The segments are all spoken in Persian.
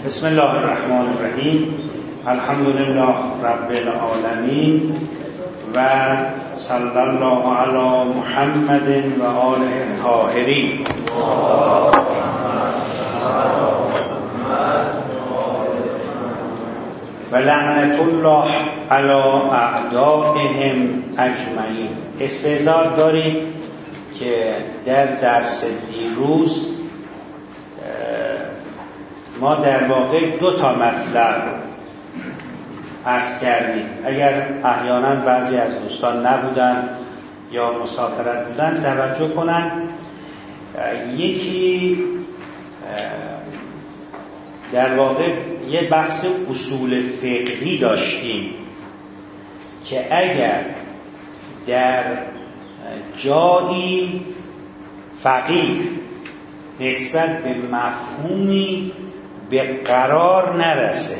بسم الله الرحمن الرحیم. الحمدلله رب العالمین و صلی الله علی محمد و آله الطاهرین. و لعنت الله علی اعدائهم اجمعین. استعداد داریم که در درس دیروز ما در واقع 2 مطلب عرض کردیم. اگر احیانا بعضی از دوستان نبودن یا مسافرت بودن توجه کنن. یکی در واقع یه بحث اصول فقهی داشتیم که اگر در جایی فقیه نسبت به مفهومی به قرار نرسه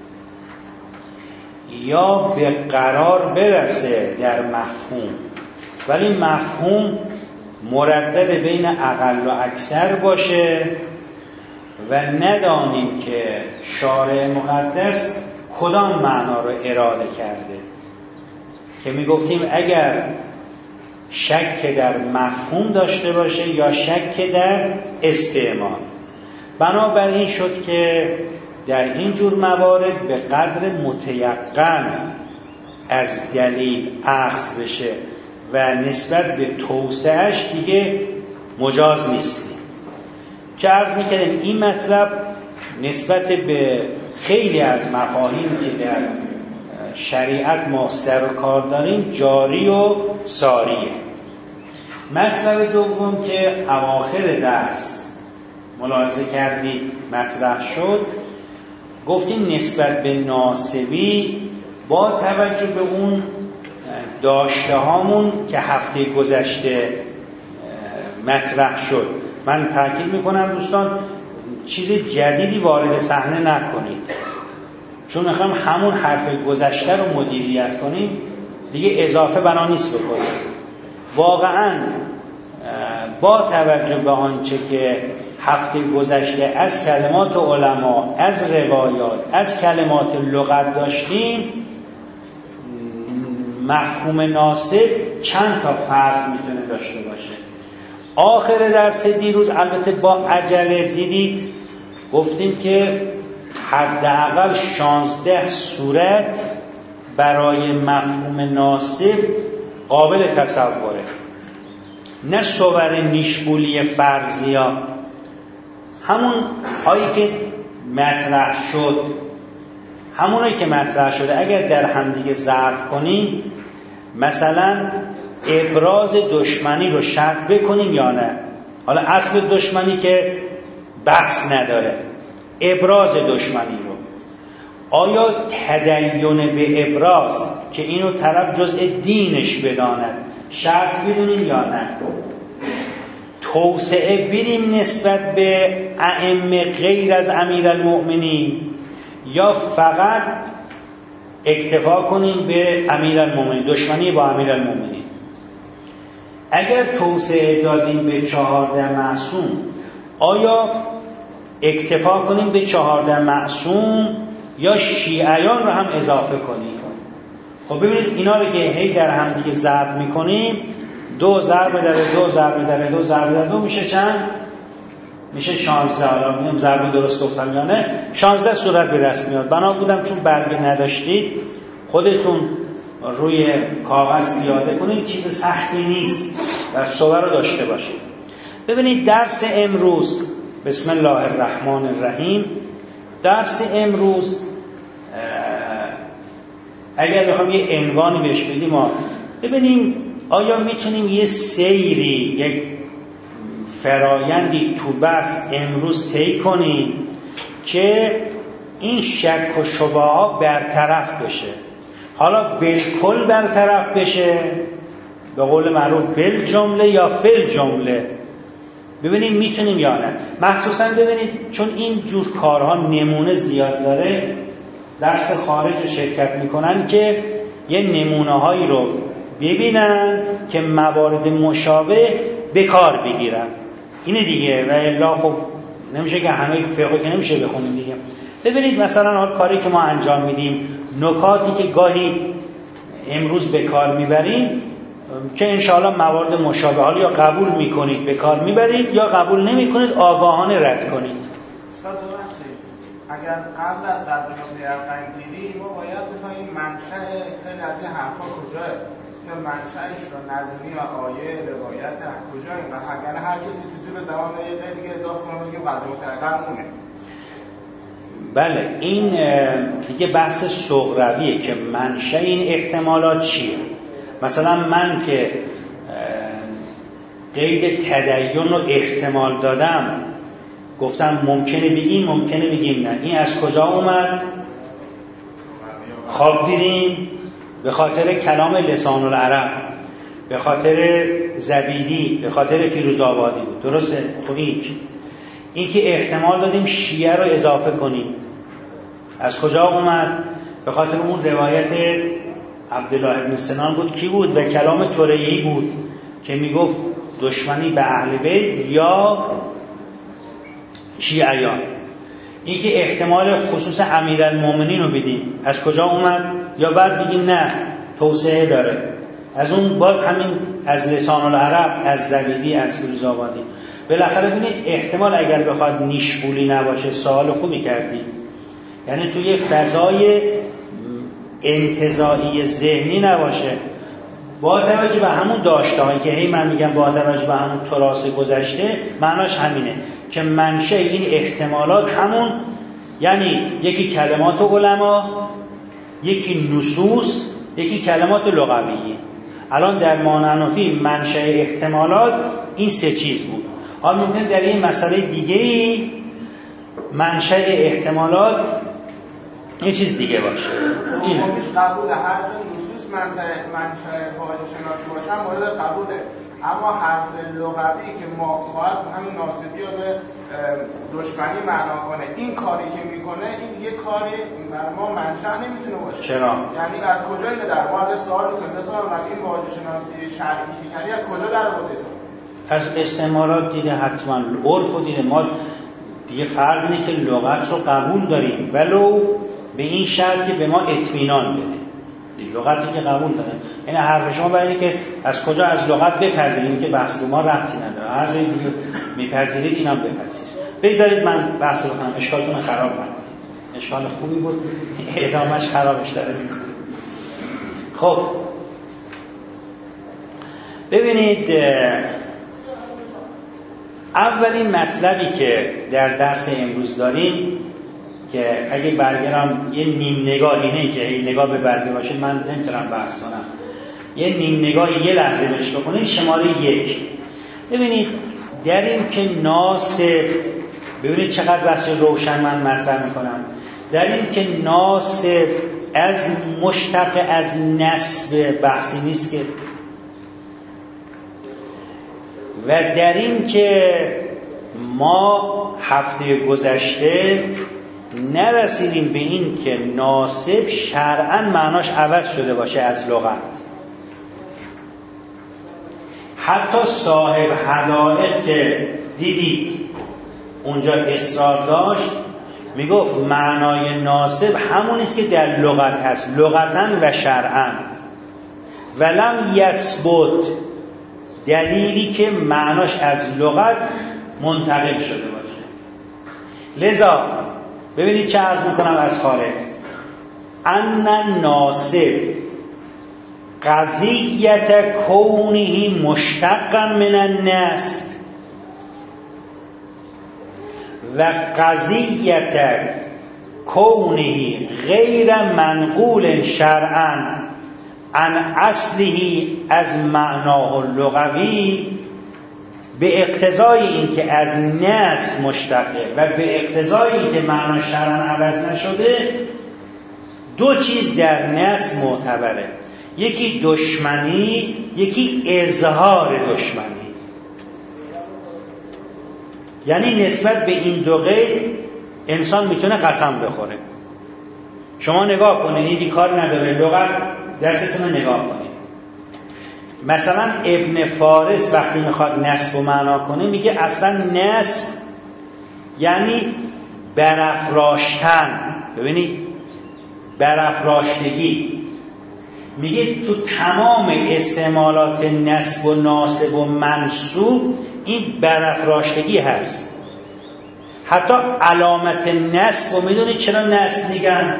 یا به قرار برسه در مفهوم، ولی مفهوم مردد بین اقل و اکثر باشه و ندانیم که شارع مقدس کدام معنا رو اراده کرده، که میگفتیم اگر شک در مفهوم داشته باشه یا شک در استعمال. بنابراین شد که در این جور موارد به قدر متیقن از دلیل اخذ بشه و نسبت به توسعهش دیگه مجاز نیستیم. که عرض میکردیم این مطلب نسبت به خیلی از مفاهیمی که در شریعت ما سر و کار داریم جاری و ساریه. مطلب دوم که اواخر درس ملاحظه کردید مطرح شد، گفتیم نسبت به ناسبی با توجه به اون داشته هامون که هفته گذشته مطرح شد. من تاکید میکنم دوستان چیز جدیدی وارد صحنه نکنید، چون میخوام همون حرف گذشته رو مدیریت کنیم، دیگه اضافه بنا نیست بکنیم. واقعا با توجه به آنچه که هفته گذشته از کلمات علما، از روایات، از کلمات لغت داشتیم، مفهوم ناسب چند تا فرض میتونه داشته باشه. آخر درس دیروز البته با عجله دیدید گفتیم که حداقل 16 صورت برای مفهوم ناسب قابل تصوره، نه صور نیشگولی فرضیا، همون هایی که مطرح شد، همونایی که مطرح شده اگر در همدیگه ضرب کنیم، مثلا ابراز دشمنی رو شرط بکنیم یا نه. حالا اصل دشمنی که بحث نداره، ابراز دشمنی رو آیا تدین به ابراز که اینو طرف جزء دینش بداند شرط بدونیم یا نه. توسعه بریم نسبت به ائمه غیر از امیرالمؤمنین یا فقط اکتفا کنیم به امیرالمؤمنین، دشمنی با امیرالمؤمنین. اگر توسعه دادیم به 14 معصوم، آیا اکتفا کنیم به 14 معصوم یا شیعیان رو هم اضافه کنیم؟ خب ببینید اینا رو که هی در هم دیگه ضرب میکنیم، 2 ضرب در 2 ضرب در 2 ضرب در 2 میشه چند؟ میشه 16. حالا میگم ضرب درست گفتم یا نه، 16 صورت به دست میاد. بنا بودم چون برگه نداشتید خودتون روی کاغذ پیاده کنید، چیز سختی نیست و صور رو داشته باشید. ببینید درس امروز، بسم الله الرحمن الرحیم، درس امروز اگر بخوام یه عنوانی بهش بدیم، ما ببینیم آیا میتونیم یه سیری، یک فرایندی تو بحث امروز طی کنیم که این شک و شبهات برطرف بشه. حالا بالکل برطرف بشه، به قول معروف بالجمله یا فل جمله، ببینیم میتونیم یا نه. مخصوصا ببینید چون این جور کارها نمونه زیاد داره، درس خارج رو شرکت میکنن که یه نمونه هایی رو ببینن که موارد مشابه به کار بگیرن. اینه دیگه. و الا خب نمیشه که همه فقه که نمیشه بخونیم دیگه. ببینید مثلا کاری که ما انجام میدیم، نکاتی که گاهی امروز به کار میبریم که انشاءالله موارد مشابه، حالا یا قبول میکنید به کار میبرید یا قبول نمیکنید آگاهانه رد کنید. اگر قبل از تطبیق یقین‌گیری ما باید بفهمیم منشأ خیلی از این حرفا کجاه، که منشأش رو ندونی و آیه روایت کجاه، و اگر هر کسی تو زمان یه دیگه اضافه کنه بگیم قبل متأخر مونه. بله، این دیگه بحث صغرویه که منشأ این احتمالات چیه. مثلا من که قید تدین رو احتمال دادم، گفتم ممکنه بگیم ممکنه بگیم نه، این از کجا اومد؟ خواب دیدیم به خاطر کلام لسان العرب، به خاطر زبیدی، به خاطر فیروزآبادی بود. درسته؟ خب این که احتمال دادیم شیعه رو اضافه کنیم از کجا اومد؟ به خاطر اون روایت عبدالله بن سنان بود. کی بود؟ و کلام طریی بود که میگفت دشمنی به اهل بیت یا شیعیان. این که احتمال خصوص امیرالمومنین رو بدیم از کجا اومد؟ یا بعد بگیم نه توسعه داره، از اون باز همین از لسان العرب، از زبیدی، از فیروزآبادی. بالاخره ببینید احتمال اگر بخواد نیشغولی نباشه، سوال خوبی کردی، یعنی توی فضای انتزاعی ذهنی نباشه، با توجه به همون داشته‌هایی که هی من میگم با توجه به همون تراث گذشته، معناش همینه که منشأ این احتمالات همون، یعنی یکی کلمات علما، یکی نصوص، یکی کلمات لغویه. الان در مانعنفی منشأ احتمالات این سه چیز بود. حالا ممکن در این مسئله دیگه‌ای منشأ احتمالات یه چیز دیگه باشه. این همیش قبول هر جا نصوص منشأ واژه شناسی باشن مورد قبوله، اما حرف لغوی که ما باید همین ناصبی رو به دشمنی معنا کنه، این کاری که میکنه این دیگه کاری بر ما منشأ نمیتونه باشه. چرا؟ یعنی از کجا اینه در ما از سوال میکنه مثلا این واژه شناسی شرعی که کردی از کجا در آورده تو؟ از استعمارات دیده، حتما عرف رو دیده. ما دیگه فرض اینه که لغت رو قبول داریم ولو به این شرط که به ما اطمینان بده. لغتی که قبول داریم، یعنی حرف شما برای که از کجا از لغت بپذیریم که بحث به ما ربطی نداره، هر جایی دیگه میپذیرید اینم بپذیرید. بذارید من بحث بکنم، اشکالتون خراب نکنید. اشکال خوبی بود، ادامهش خرابش داره. خب ببینید، اولین مطلبی که در درس امروز داریم که اگه برگرم یه نیم نگاهی، نه که نگاه به برگه باشه من نمیتونم بحث کنم، یه نیم نگاهی یه لحظه بهش بکنید. شماره 1 ببینید در این که ناسب، ببینید چقدر بحث روشن من مطرح میکنم، در این که ناسب از مشتق از نسب بحثی نیست که، و در این که ما هفته گذشته نرسیدیم به این که ناسب شرعاً معناش عوض شده باشه از لغت. حتی صاحب حدائق که دیدید اونجا اصرار داشت، میگفت معنای ناسب همونیست که در لغت هست، لغتاً و شرعاً. ولم یثبت، دلیلی که معناش از لغت منتقل شده باشه. لذا ببینید چه عرض میکنم از خارج، ان ناسب قضیت کونه مشتقا من النسب و قضیت کونه غیر منقول شرعا عن اصله از معناه اللغوی، به اقتضای این که از نس مشتقه و به اقتضای این که معنی شرعاً عوض نشده، دو چیز در نس معتبره، یکی دشمنی، یکی اظهار دشمنی. یعنی نسبت به این دو قید انسان میتونه قسم بخوره. شما نگاه کنید، این کار نداره، لغت دستتون رو نگاه کنید. مثلا ابن فارس وقتی میخواد نسب و معنا کنه میگه اصلا نسب یعنی برافراشتن، ببینید برافراشتگی، میگه تو تمام استعمالات نسب و ناسب و منصوب این برافراشتگی هست. حتی علامت نسب، و میدونید چرا نسب میگن؟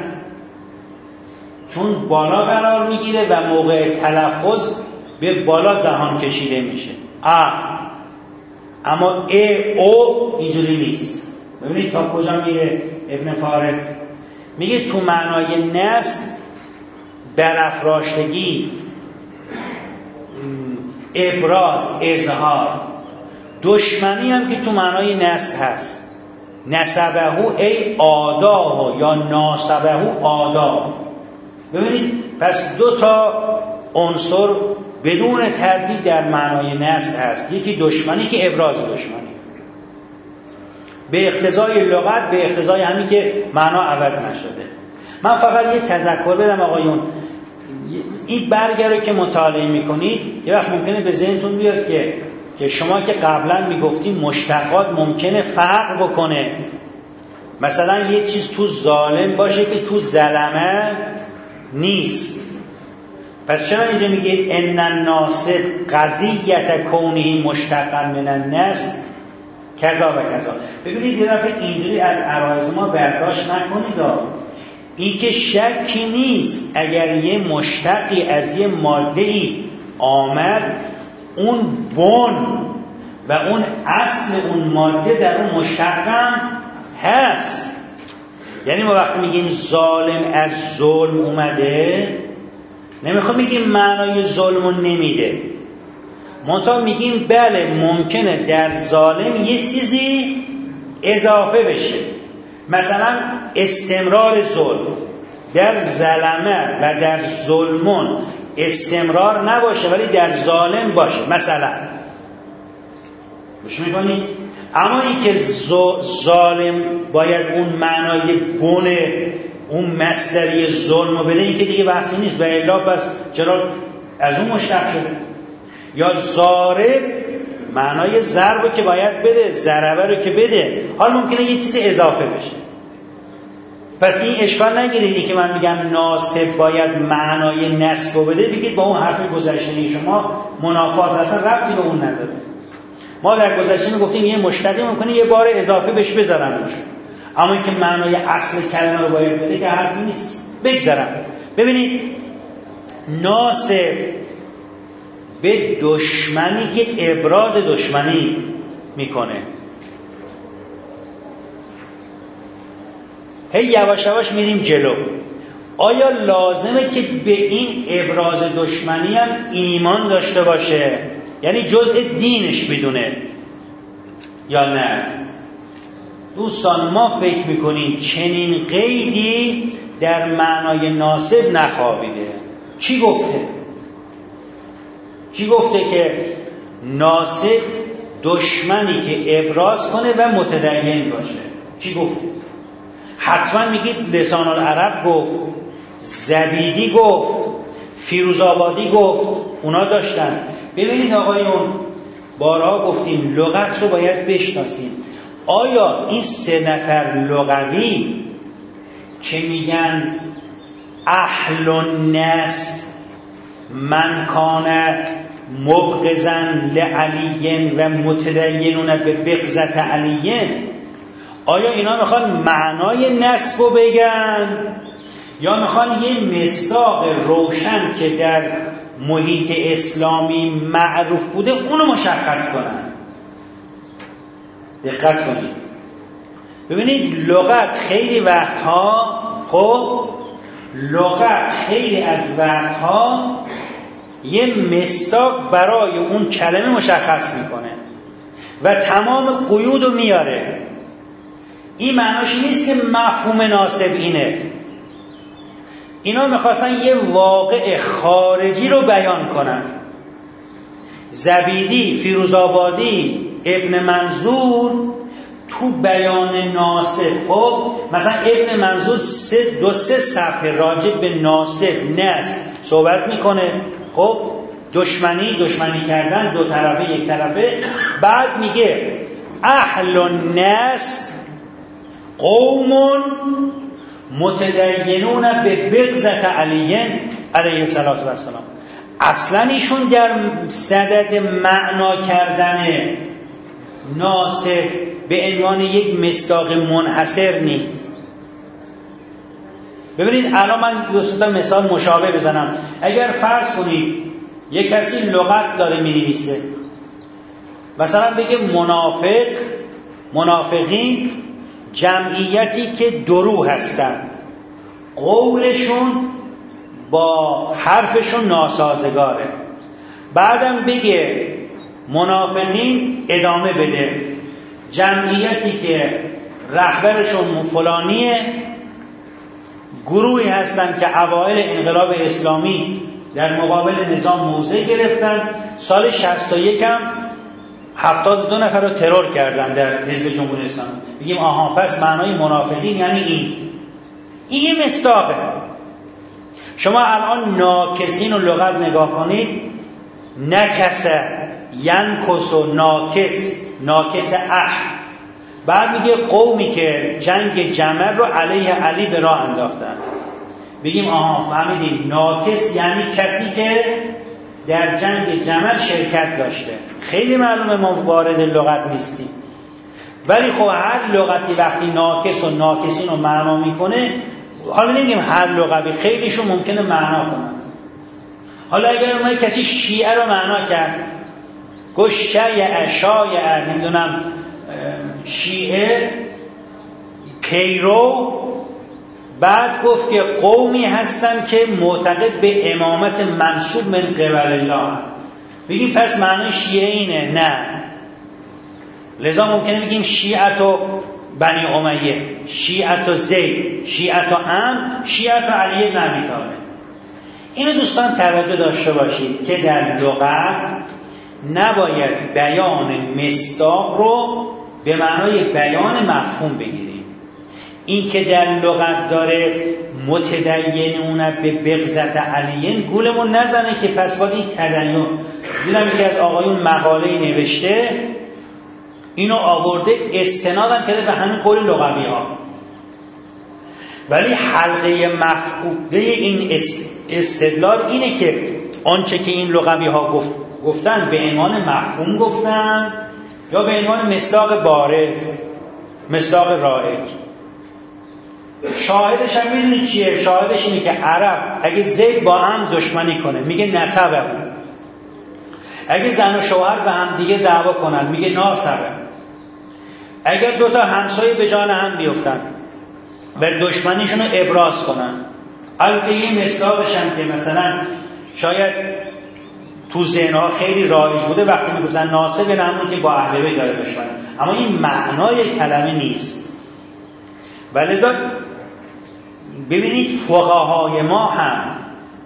چون بالا قرار میگیره و موقع تلفظ به بالا دهان کشیده میشه. اما او اینجوری نیست. ببینید تا کجا میره ابن فارس. میگه تو معنای نسب برافراشتگی، ابراز، اظهار. دشمنی هم که تو معنای نسب هست، نسبه ای آداه یا ناسبه آداه. ببینید پس دو تا عنصر بدون تردید در معنای نسب هست. یکی دشمنی که ابراز دشمنی به اقتضای لغت، به اقتضای همین که معنا عوض نشده. من فقط یه تذکر بدم آقایون، این برگه رو که مطالعه میکنید یه وقت ممکنه به ذهنتون بیاد که شما که قبلا میگفتیم مشتقات ممکنه فرق بکنه. مثلا یه چیز تو ظالم باشه که تو ظلمه نیست. پس چرا اینجا میگه ان الناسب قضیت کونه مشتقا من النسب کذا و کذا. ببینید یه دفعه اینجوری از عرایض ما برداشت نکنید. این که شکی نیست اگر یه مشتقی از یه ماده‌ای آمد، اون بن و اون اصل اون ماده در اون مشتق هم هست. یعنی ما وقتی میگیم ظالم از ظلم اومده، نمیخوام میگیم معنای ظلمو نمیده، منتها میگیم بله ممکنه در ظالم یه چیزی اضافه بشه. مثلا استمرار ظلم در ظلمه و در ظلمون استمرار نباشه ولی در ظالم باشه مثلا، گوش میکنید؟ اما این که ظالم باید اون معنای بونه اون مصدری ظلم رو بده، این که دیگه بحثی نیست. و الا پس چرا از اون مشتق شده؟ یا ضارب معنای ضرب که باید بده، ضربه رو که بده، حال ممکنه یه چیز اضافه بشه. پس این اشکال نگیرید که من میگم ناسب باید معنای نسب رو بده بگید با اون حرف گذشتنی شما منافات، اصلا ربطی به اون نداره. ما در گذشته میگفتیم یه مشتقی ممکنه یه بار اضافه بهش بذارن روش، اما اینکه معنای اصل کلمه رو باید بده که حرفی نیست. بگذارم. ببینید ناسب به دشمنی که ابراز دشمنی میکنه، هی یواش یواش میریم جلو. آیا لازمه که به این ابراز دشمنی هم ایمان داشته باشه، یعنی جزء دینش بدونه یا نه؟ دوستان ما فکر میکنیم چنین قیدی در معنای ناسب نخوابیده. چی گفته که ناسب دشمنی که ابراز کنه و متدین باشه؟ کی گفته؟ حتما میگید لسان العرب گفت، زبیدی گفت، فیروزآبادی گفت، اونا داشتن. ببینید آقایون، بارها گفتیم لغت رو باید بشناسیم. آیا این 3 نفر لغوی که میگن اهل النسب من کان مبغضا لعلی و متدینون به بغضت علی، آیا اینا میخوان معنای نسب رو بگن یا میخوان یه مصداق روشن که در محیط اسلامی معروف بوده اونو مشخص کنن؟ دقت کنید. ببینید لغت خیلی وقتها، لغت خیلی از وقتها یه مصداق برای اون کلمه مشخص میکنه و تمام قیود رو میاره. این معناش نیست که مفهوم ناسب اینه. اینا میخواستن یه واقع خارجی رو بیان کنن. زبیدی، فیروزآبادی، ابن منظور تو بیان ناسب، مثلا ابن منظور 2-3 صفحه راجع به ناسب نسب صحبت میکنه. دشمنی کردن، 2 طرفه 1 طرفه. بعد میگه اهل النسب قوم متدینون به بغضة علی علیه السلام. اصلا ایشون در صدد معنا کردن ناسب به عنوان یک مصداق منحصر نیست. ببینید الان من دو تا مثال مشابه بزنم. اگر فرض کنید یک کسی لغت داره می‌نویسه، مثلا بگه منافقین جمعیتی که دروغ هستن، قولشون با حرفشون ناسازگاره. بعدم بگه منافقین ادامه بده، جمعیتی که رهبرشون فلانیه، گروهی هستن که اوایل انقلاب اسلامی در مقابل نظام موضع گرفتن، سال 61 هم 72 نفر رو ترور کردن در حزب جمهوری اسلامی. بگیم آها پس معنای منافقین یعنی این مصداقه. شما الان ناکسین و لغت نگاه کنید، نکسه ینکس و ناکس بعد میگه قومی که جنگ جمل رو علیه علی به راه انداختن. بگیم آها فهمیدیم ناکس یعنی کسی که در جنگ جمل شرکت داشته. خیلی معلومه ما وارد لغت نیستیم، ولی خب هر لغتی وقتی ناکس و ناکسین رو معنا میکنه، حالا نمیگیم هر لغوی، خیلیشون ممکنه معنا کنن. حالا اگر ما کسی شیعه رو معنا کرد، گفت شایعه نمیدونم شیعه پیرو، بعد گفت که قومی هستن که معتقد به امامت منصوب من قبل الله. بگیم پس معنی شیعه اینه؟ نه. لذا ممکنه بگیم شیعت و بنی امیه، شیعت و زید، شیعت و شیعت و علی بن ابی طالب. اینو دوستان توجه داشته باشید که در لغت نباید بیان مصداق رو به معنای بیان مفهوم بگیریم. این که در لغت داره متدینون به بغضة علی، گولمون نزنه که پس باید این تدین. دیدم یکی از آقایون مقاله نوشته، اینو آورده استنادم کرده به همین قول لغوی ها، ولی حلقه مفقوده این استدلال اینه که آنچه که این لغوی ها گفتن به عنوان مفهوم گفتن یا به عنوان مصداق بارز، مصداق رایج. شاهدش هم میدونی چیه؟ شاهدش اینه که عرب اگه زید با هم دشمنی کنه میگه نسبه، اگه زن و شوهر به هم دیگه دعوا کنن میگه ناسبه، اگر دوتا همسایه به جان هم بیفتن و دشمنیشون رو ابراز کنن. البته یه مصداقش هم که مثلا شاید تو ذهن‌ها خیلی رایج بوده، وقتی میگفتن ناسب یعنی همون که با اهل بیت داره دشمنه، اما این معنای کلمه نیست. ولذا ببینید فقهای ما هم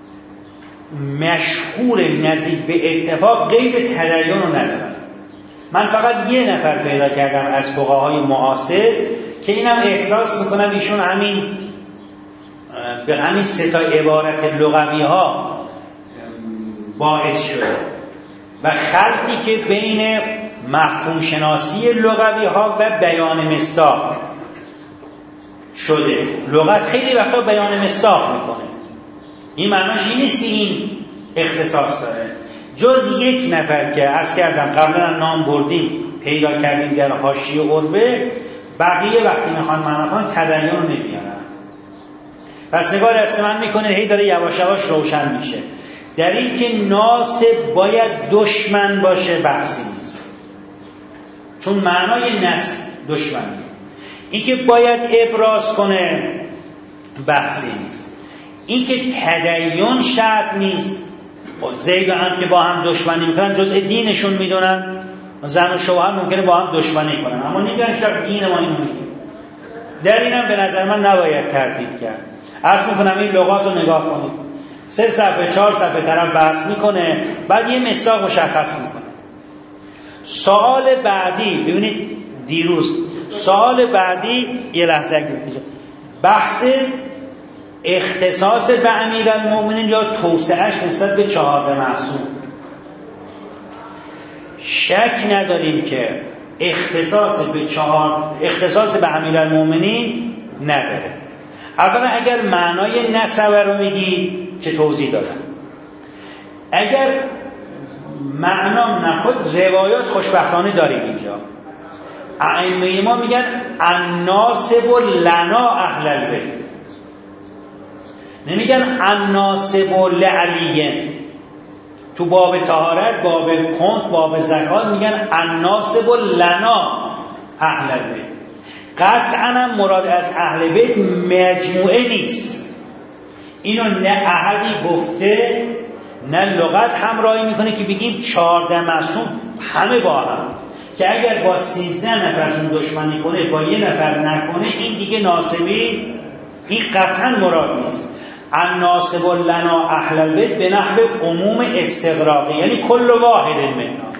مشهور نزدیک به اتفاق قید تدین رو ندارن. من فقط یه نفر پیدا کردم از فقهای معاصر که اینم احساس میکنم ایشون به همین سه تا عبارت لغوی ها باعث شده و خلطی که بین مفهوم شناسی لغوی ها و بیان مصداق شده. لغت خیلی وقتا بیان مصداق میکنه، این معناش این نیست که این اختصاص داره. جز یک نفر که عرض کردم قبلا نام بردیم پیدا کردیم در حاشیه عروه، بقیه وقتی میخوان معنا کنن تدین رو نمیارن. پس نگاه دست من میکنه هی داره یواش یواش روشن میشه. در این که ناسب باید دشمن باشه بحثی نیست، چون معنای نسب دشمنی. این که باید ابراز کنه بحثی نیست. این که تدین شرط نیست. زید و هم که با هم دشمنی میکنن جزء دینشون میدونن، زن و شوهر ممکنه با هم دشمنی کنن اما نمیگن شرط دین ما این ممکنه. در اینم به نظر من نباید تردید کرد. عرض میکنم این لغات رو نگاه کنید، 3 صفحه 4 صفحه طرف بحث میکنه، بعد یه مصداق مشخص میکنه. سوال بعدی ببینید دیروز سوال بعدی یه لحظه بحث اختصاص به امیرالمؤمنین یا توسعهش نسبت به 14 معصوم. شک نداریم که اختصاص به امیرالمومنین نداره. اولا اگر معنای نسبه رو میگی که توضیح دادم، اگر معنا نخود روایات خوشبختانه داریم اینجا. ائمه ما میگن الناسب لنا اهل البیت، نمیگن الناسب لعلی. تو باب طهارت، باب خمس، باب زکات میگن الناسب لنا اهل البیت. قطعا مراد از اهل بیت مجموعه نیست. اینو نه احدی گفته نه لغت همراهی میکنه که بگیم 14 معصوم همه با هم، که اگر با 13 نفرشون دشمنی کنه با یه نفر نکنه این دیگه ناسبی، این قطعا مراد نیست. الناسب لنا اهل البیت به نحو عموم استغراقی، یعنی کل واحد منا.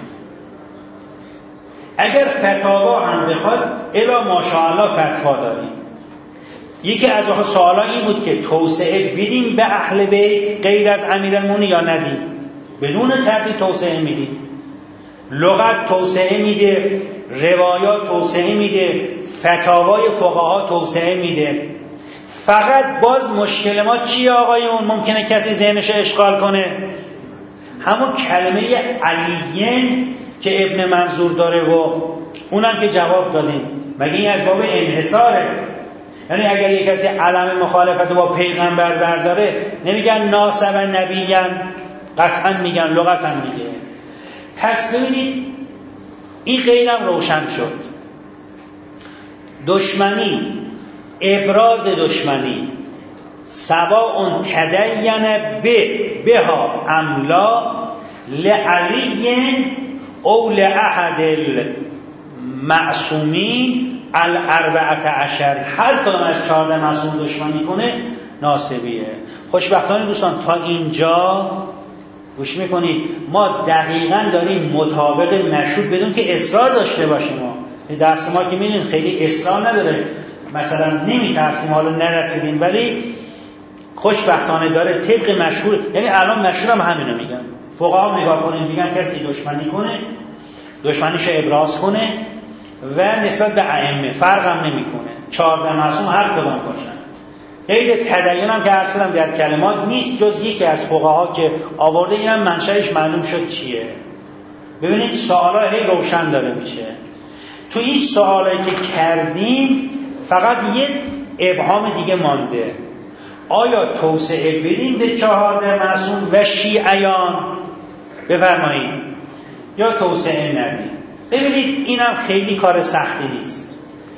اگر فتاوا هم بخواد الا ماشاءالله فتوا داریم. یکی از سوالا این بود که توسعه بدیم به اهل بیت غیر از امیرالمومنین یا ندیم؟ بدون تردید توسعه میدیم. لغت توسعه میده، روایات توسعه میده، فتاوای فقها توسعه میده. فقط باز مشکل ما چیه آقایون؟ ممکنه کسی ذهنش اشغال کنه همون کلمه علیین که ابن منظور داره و اونم که جواب دادیم، مگه این از باب انحصاره؟ یعنی اگر یک کسی علم مخالفت با پیغمبر برداره نمیگن ناسب نبیین، قطعا میگن، لغت هم میگه. پس ببینید این غیرم روشن شد. دشمنی، ابراز دشمنی سواء تدین بها املا لعلی او لأحد المعصومین الاربعه عشر، هر کدام از 14 معصوم دشمنی کنه ناسبیه. خوشبختانه دوستان تا اینجا گوش میکنید ما دقیقاً داریم مطابق مشهود بدون که اصرار داشته باشیم. درس ما که میدونید خیلی اصرار نداره، مثلا نمیترسیم حالا نرسیدیم، ولی خوشبختانه داره طبق مشهور. یعنی الان مشهور هم همینو میگن، فقها نگاه کنید میگن کسی دشمنی کنه دشمنیشو ابراز کنه و نسبت به ائمه فرق هم نمیکنه، 14 معصوم هر کدوم باشن. قید تدین هم که عرض کردم در کلمات نیست جز یکی از فقها که آورده، اینم منشأش معلوم شد چیه. ببینید سوالا هی روشن داره میشه. تو این سوالایی که کردیم فقط یه ابهام دیگه مانده، آیا توسعه بدیم به 14 معصوم و شیعیان بفرمایید یا توسعه ندیم؟ ببینید اینم خیلی کار سختی نیست.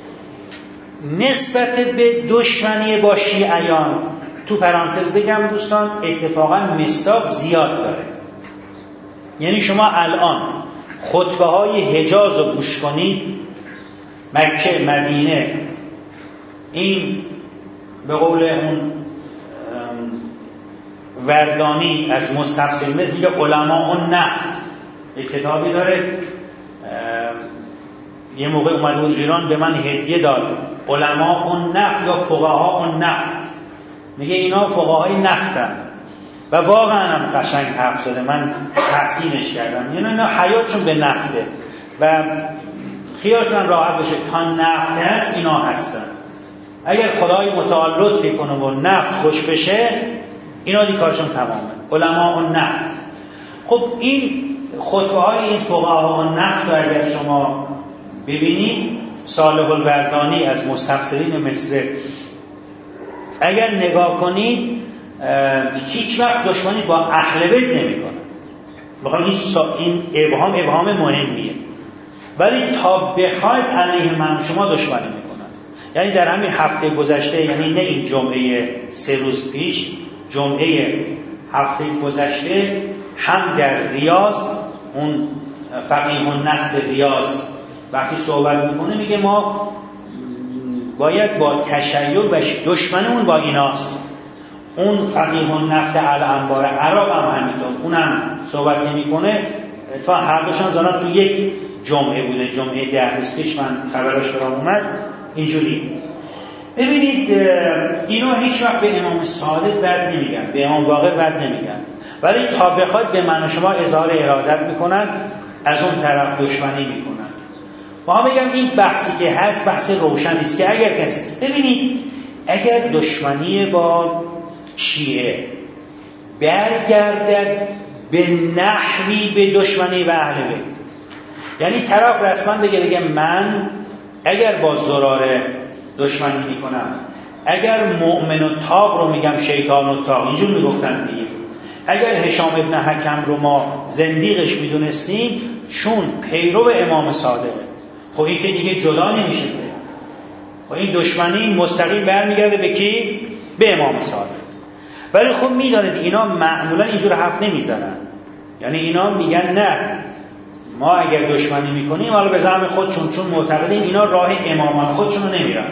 نسبت به دشمنی با شیعیان تو پرانتز بگم دوستان اتفاقا مصداق زیاد داره. یعنی شما الان خطبه های حجاز رو گوش کنید، مکه، مدینه، این به قول اون وردانی از مستفسر مثل میگه علماء النفت، یک کتابی داره یه موقع اومد بود ایران به من هدیه داد، علماء النفت یا فقها النفت، میگه اینا فقهای نفتن و واقعا هم قشنگ حرف زده، من تحسینش کردم. یعنی اینا حیاتشون به نفته و خیالتون راحت بشه تا نفت هست اینا هستن. اگر خدای متعال لطفی کنه و نفت خوش بشه اینا دی کارشون تمامه، علماء النفت. خب این خطبه های این فقها النفت رو اگر شما ببینید، صالح الوردانی از مستفسرین مصر اگر نگاه کنید هیچ وقت دشمنی با اهل بیت نمی‌کنه. بخوام این ابهام مهمیه، ولی تا بخواید علیه من شما دشمنی میکنن. یعنی در همین هفته گذشته، یعنی نه این جمعه 3 روز پیش، جمعه هفته گذشته هم در ریاض اون فقیه النفت ریاض وقتی صحبت میکنه میگه ما باید با تشیع و دشمنمون با ایناست. اون فقیه النفت الانبار عرب هم همینطور، اونم صحبت میکنه. اتفاقا هر دوشان زانا تو یک جمعه بوده، جمعه 10 روز پیش من خبرش برام اومد اینجوری. ببینید اینو هیچ وقت به امام صادق بد نمیگن، به امام باقر بد نمیگن، ولی تا بخواد به من و شما اظهار ارادت میکنن از اون طرف دشمنی میکنن. با بگم این بحثی که هست بحث روشنی است که اگر کسی ببینید اگر دشمنی با شیعه برگردد به نحوی به دشمنی و اهل بیت، یعنی طرف رسما بگه من اگر با زراره دشمنی میکنم، اگر مؤمن و تاق رو میگم شیطان و تاق، اینجور میگفتن دیگه، اگر هشام ابن حکم رو ما زندیقش میدونستیم چون پیرو امام صادقه، خب این که دیگه جدا نمیشه، خب این دشمنی مستقیم برمیگرده به کی؟ به امام صادق. ولی خب میدانید اینا معمولا اینجور حرف نمیزنن، یعنی اینا میگن نه ما اگر دشمنی میکنیم حالا به زعم خودشون چون معتقدیم اینا راه امامان خودشون رو نمیرن.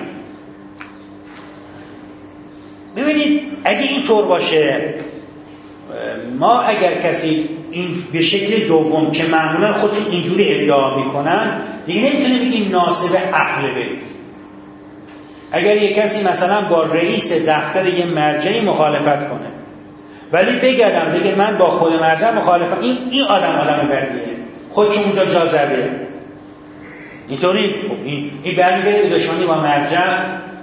ببینید اگه این طور باشه، ما اگر کسی این به شکل دوم که معمولا خودشون اینجوری ادعا میکنن دیگه نمیتونه بگیم ناصب اهل بیت. اگر یک کسی مثلا با رئیس دفتر یه مرجعی مخالفت کنه ولی بگه من با خود مرجع مخالفم، این آدم بدیه، خودشون اونجا جا زده، اینطوری خب این برمیگرده به دشمنی با مرجع.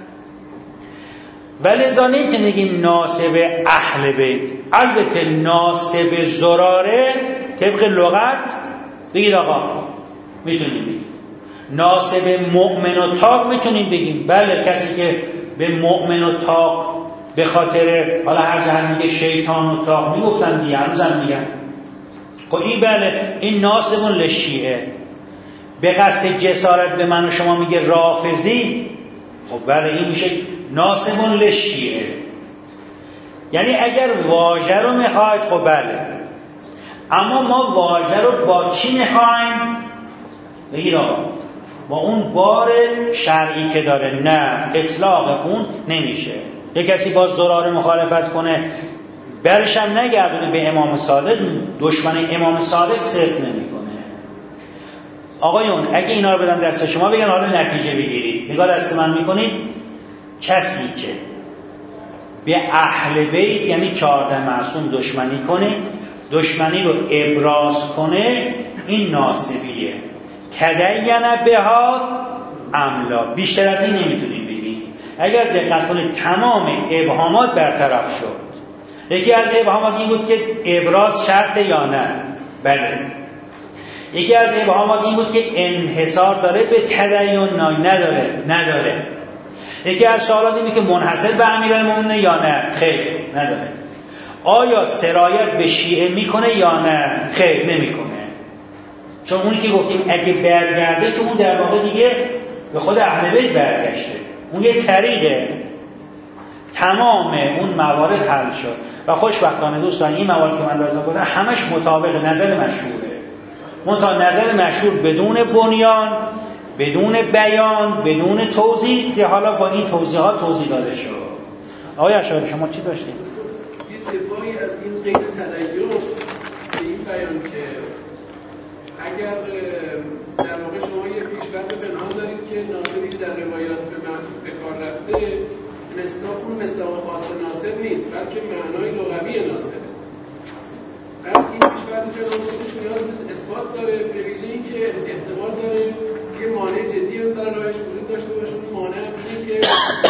ولی لذا که نگیم ناصب اهل بیت. البته ناصب زراره طبق لغت بگید آقا میتونیم بگیم، ناصب مؤمن و تاق میتونیم بگیم، بله کسی که به مؤمن و تاق به خاطر حالا هر جهر میگه شیطان و تاق میگفتن دیگه هنوزم میگن، خب این بله این ناصبون لشیعه. به قصد جسارت به من و شما میگه رافضی، خب بله این میشه ناصبون لشیعه. یعنی اگر واژه رو میخواید خب بله، اما ما واژه رو با چی میخوایم؟ بگید آقا با اون بار شرعی که داره، نه اطلاق اون نمیشه. یک کسی با زراره مخالفت کنه برش هم نگردونه به امام صادق، دشمن امام صادق صدق نمیکنه. آقایون اگه اینا رو بدن دست شما بگن حالا نتیجه بگیرید، نگاه دست من میکنید، کسی که به اهل بیت یعنی 14 معصوم دشمنی کنه، دشمنی رو ابراز کنه، این ناصبیه. تدین بها املا، بیشتر از این نمیتونیم بگیم. اگر دقت کنید تمام ابهامات برطرف شد. یکی از ابهامات این بود که ابراز شرط یا نه، بله. یکی از ابهامات این بود که انحصار داره به تدین نداره. یکی از سوالات اینه که منحصر به امیرالمومنین یا نه، خیر نداره. آیا سرایت به شیعه میکنه یا نه، خیر نمیکنه. چون اونی که گفتیم اگه برگرده که اون در واقع دیگه به خود اهل بیت برگشته، اون یه طریقه. تمام اون موارد حل شد و خوشبختانه دوستان این موارد که من لازم گفتم همش مطابق نظر مشهوره. نظر مشهور بدون بنیان، بدون بیان، بدون توضیح، که حالا با این توضیحات توضیح داده شد. آقای اشعری شما چی داشتید؟ یه دفاعی از این قید تدین به این بیان که اگر در واقع شما یه پیش‌فرض پنهان دارید که ناصبی در روایات به کار رفته اون مصداق خاص ناصب نیست بلکه معنای لغوی ناصبه. بعد این پیش‌فرض پنهان خودش نیاز به اثبات داره، به ویژه اینکه احتمال داره یه مانع جدی هم سر راهش وجود داشته باشه. اون مانع اینه که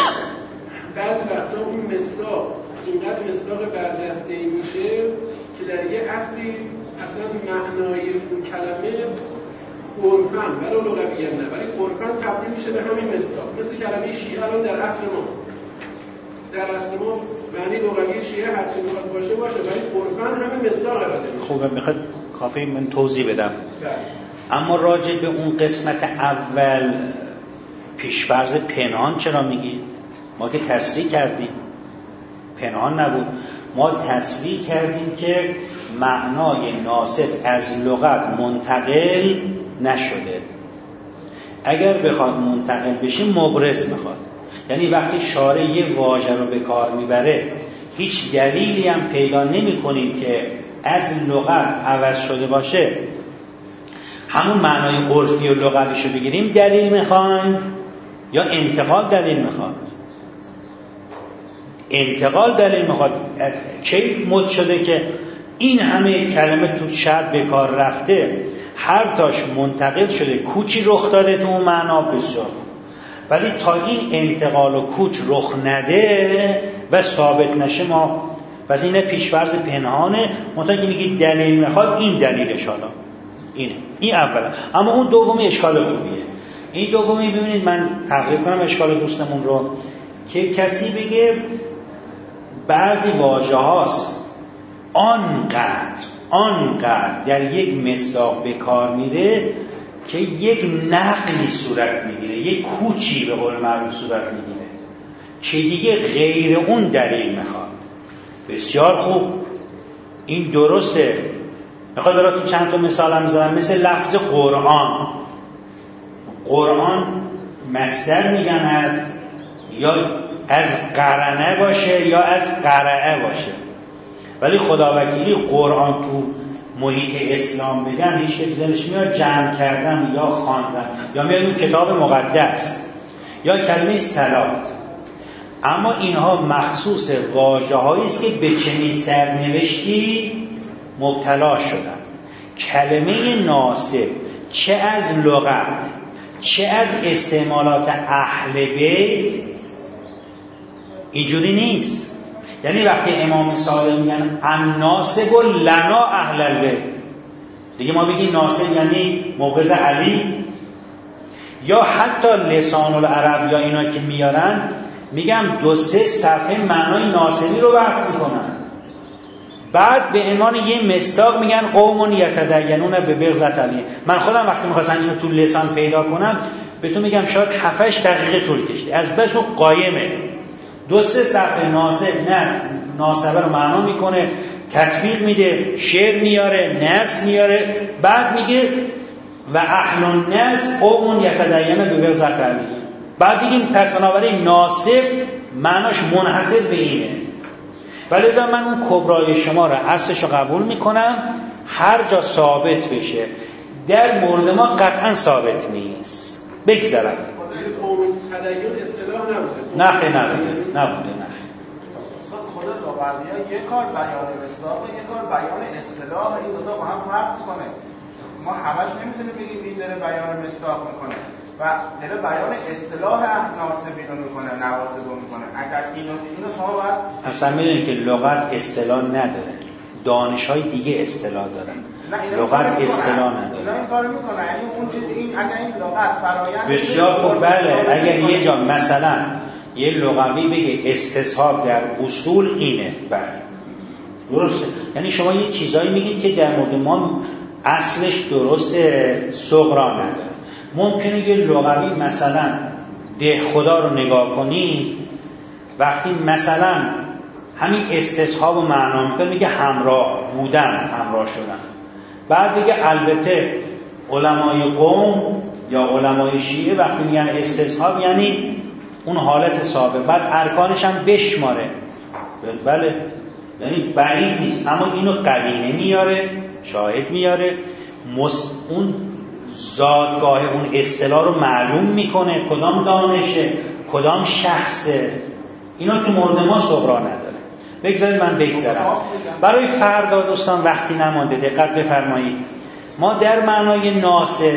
بعضی وقتا اون مصداق اینقدر مصداق برجسته‌ای میشه که در یه اصلی اصلا معنای اون کلمه عرفاً ولو لغویاً نه، ولی عرفاً تبدیل میشه به همین مصداق. مثل کلمه شیعه الان در اصل ما معنی لغوی شیعه هرچی میخواد باشه ولی عرفاً همین مصداق اراده میشه. خوبه، میخواد کافی من توضیح بدم. اما راجع به اون قسمت اول پیش‌فرض پنهان چرا میگی؟ ما که تصریح کردیم پنهان نبود، ما تصریح کردیم که معنای ناصب از لغت منتقل نشده. اگر بخواد منتقل بشه مبرز میخواد، یعنی وقتی شارع یه واژه رو به کار میبره هیچ دلیلی هم پیدا نمی کنیم که از لغت عوض شده باشه، همون معنای عرفی و لغویش رو بگیریم دلیل میخوایم یا انتقال دلیل میخواد؟ انتقال دلیل میخواد. کی مد شده که این همه کلمه تو شرع به کار رفته، هر تاش منتقل شده کوچی رخ داده تو اون معنا بسیار، ولی تا این انتقال و کوچ رخ نده و ثابت نشه ما پس این پیش‌فرض پنهانه. منتها که میگی دلیل میخواد، این دلیلش حالا اینه، این اولا. اما اون دومی اشکال خوبیه. این دومی ببینید من تقریبا کنم اشکال دوستمون رو که کسی بگه بعضی واژه هاست آنقدر در یک مصداق به کار میره که یک نقلی صورت میگیره، یک کوچی به قول معروف صورت میگیره که دیگه غیر اون دلیل میخواد. بسیار خوب، این درسته. میخواد براتون چند تا مثال هم بزنم. مثل لفظ قرآن مصدر میگن از یا از قرنه باشه یا از قرعه باشه، ولی خداوکیلی قرآن تو محیط اسلام بگن هیچ که ذهنش میاد جمع کردن یا خواندن یا میاد اون کتاب مقدس یا کلمه صلات. اما اینها مخصوص واژه‌هایی است که به چنین سرنوشتی مبتلا شدن. کلمه ناسب چه از لغت چه از استعمالات اهل بیت اینجوری نیست. یعنی وقتی امام صادق میگن الناسب لنا اهل البیت، دیگه ما بگیم ناسب یعنی مبغض علی. یا حتی لسان العرب یا اینا که میارن میگم 2-3 صفحه معنای ناسبی رو بحث میکنن، بعد به عنوان یه مصداق میگن قوم یتدینون به بغض علی. من خودم وقتی میخواستم اینو تو لسان پیدا کنم بهتون میگم شاید 7-8 دقیقه طول کشید. از بس اون قایمه 2-3 صفحه ناسبه رو معنا میکنه، تطبیق میده، شعر میاره، نص میاره، بعد میگه و اهل النص قوم یتدینون به بغض علی. بعد دیگه بنابراین ناسب معناش منحصر به اینه. ولی من اون کبرای شما رو اصلش رو قبول میکنم، هر جا ثابت بشه. در مورد ما قطعا ثابت نیست. بگذارم نه خیلی نبوده. خدا لغوی‌ها یک کار بیان مصداق و یک کار بیان اصطلاح، این دو تا با هم فرق میکنه. ما همش نمیتونیم بگیم این داره بیان مصداق میکنه و داره بیان اصطلاح ناسبی رو میکنه، نواسب رو میکنه. اگر اینو شما باید اصلا میدونید که لغت اصطلاح نداره، دانش‌های دیگه اصطلاح دارن، لغت اصطلاح نداره. اینا این کارو میکنه، یعنی اون چیز این اگر این لغت فرآیند بسیار خوب. بله اگر یه جا مثلا یه لغوی بگه استصحاب در اصول اینه، بله درسته. یعنی شما یه چیزایی میگید که در مورد ما اصلش درسته، صغرا نداره. ممکنه یه لغوی مثلا ده خدا رو نگاه کنی، وقتی مثلا همین استصحاب و معنا میکنه میگه همراه بودن، همراه شدن، بعد بگه البته علمای قوم یا علمای شیعه وقتی میگن استصحاب یعنی اون حالت سابق، بعد ارکانش هم بشماره. بله یعنی بعید نیست، اما اینو قرینه میاره، شاهد میاره، اون زادگاه اون اصطلاح رو معلوم میکنه، کدام دانشه کدام شخصه. اینا تو مورد ما صغرا نداره. بگذارید من بگذارم. برای فردا دوستان وقتی نمانده، دقت بفرمایید. ما در معنای ناسب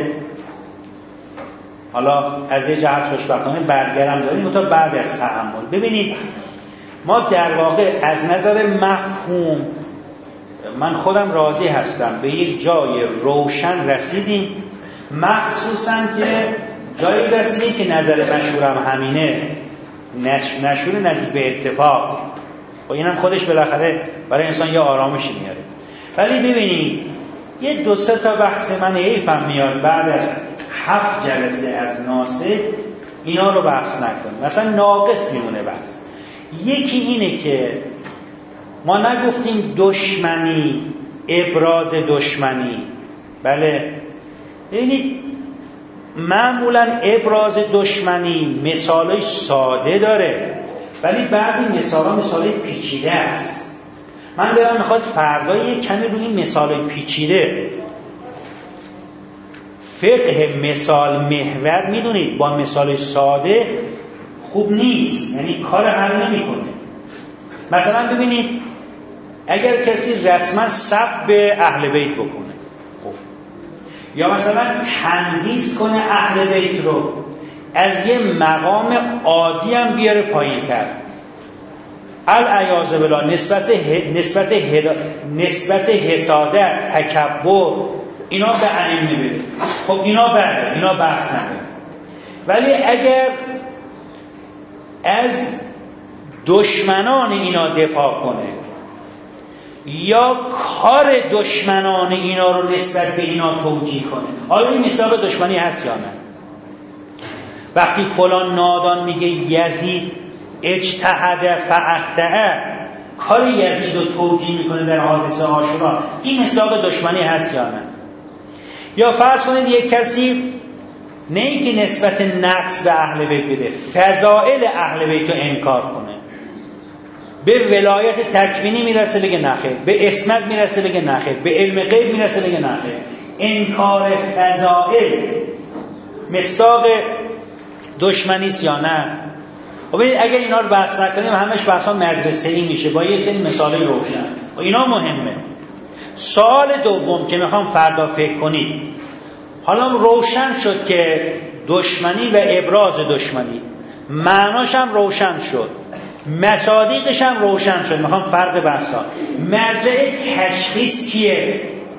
حالا از یه جهت خوشبختانه برگرم داریم تا بعد از تحمل. ببینید ما در واقع از نظر مفهوم من خودم راضی هستم به یک جای روشن رسیدیم، مخصوصا که جایی رسیدیم که نظر مشهورم همینه، مشهور نزدیک به اتفاق. و اینم خودش بالاخره برای انسان یه آرامشی میاره. ولی ببینید یه 2-3 تا بحث من حیفم میاد بعد از 7 جلسه از ناسب اینا رو بحث نکنیم. مثلا ناقص میمونه بحث. یکی اینه که ما نگفتیم دشمنی، ابراز دشمنی. بله ببینید معمولا ابراز دشمنی مثالای ساده داره، ولی بعضی مثالای پیچیده است. من دارم میخواد فردا یک کمی روی این مثالای پیچیده، فقه مثال محور میدونید با مثال ساده خوب نیست، یعنی کار حل نمیکنه. مثلا ببینید اگر کسی رسما سب به اهل بیت بکنه، خب یا مثلا تنقیص کنه اهل بیت رو، از یه مقام عادی هم بیاره پایین‌تر. العیاذ بالله نسبت حسادت، تکبر، اینا به ائمه بده. خب اینا بده، اینا بحث نداره. ولی اگر از دشمنان اینا دفاع کنه یا کار دشمنان اینا رو نسبت به اینا توجیه کنه، آیا این مصداق دشمنی هست یا نه؟ وقتی فلان نادان میگه یزید اجتهد فاخطأ، کار یزید رو توجیه میکنه در حادثه عاشورا، این مصداق دشمنی هست یا نه؟ یا فرض کنید یک کسی نه اینکه نسبت نقص به اهل بیت بده، فضائل اهل بیت رو انکار کنه، به ولایت تکوینی میرسه بگه نخیر، به اسمت میرسه بگه نخیر، به علم غیب میرسه بگه نخیر. انکار فضائل مصداق دشمنی است یا نه؟ خب اگر اینا رو بحث نکنیم همش بحثا مدرسه‌ای میشه با یه سری مثال روشن. اینا مهمه. سوال دوم که میخوام فردا فکر کنید، حالا روشن شد که دشمنی و ابراز دشمنی معناش هم روشن شد، مصادیقش هم روشن شد، میخوام فرق بحثا. مرجع تشخیص کیه؟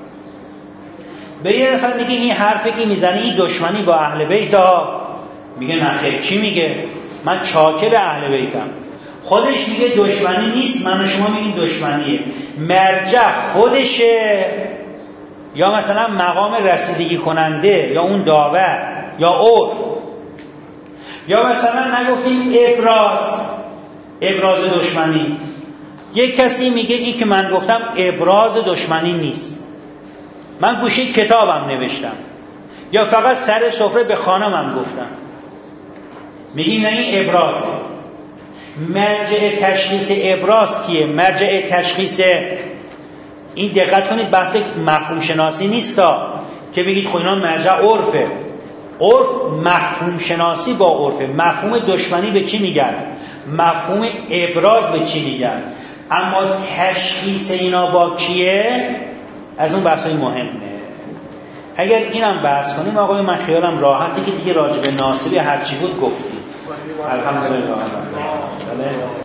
به یه نفر میگه این حرفی که میزنی این دشمنی با اهل بیت ها، میگه نخیر. چی میگه؟ من چاکر اهل بیتم. خودش میگه دشمنی نیست، من و شما میگیم دشمنیه. مرجع خودشه یا مثلا مقام رسیدگی کننده یا اون داور یا عرف، یا مثلا نگفتیم ابراز دشمنی. یک کسی میگه این که من گفتم ابراز دشمنی نیست، من گوشه کتابم نوشتم یا فقط سر سفره به خانمم گفتم، میگیم نه این ابرازه. مرجع تشخیص ابراز کیه؟ مرجع تشخیص، این دقت کنید بحث مفهوم شناسی نیستا که بگید خب اینا مرجع عرفه. عرف مفهوم شناسی با عرفه. مفهوم دشمنی به چی میگن؟ مفهوم ابراز به چی میگن؟ اما تشخیص اینا با کیه؟ از اون بحثای مهمه. اگر اینم بحث کنیم آقای من خیالم راحته که دیگه راجع به ناصری هرچی بود گفتیم. الحمدلله.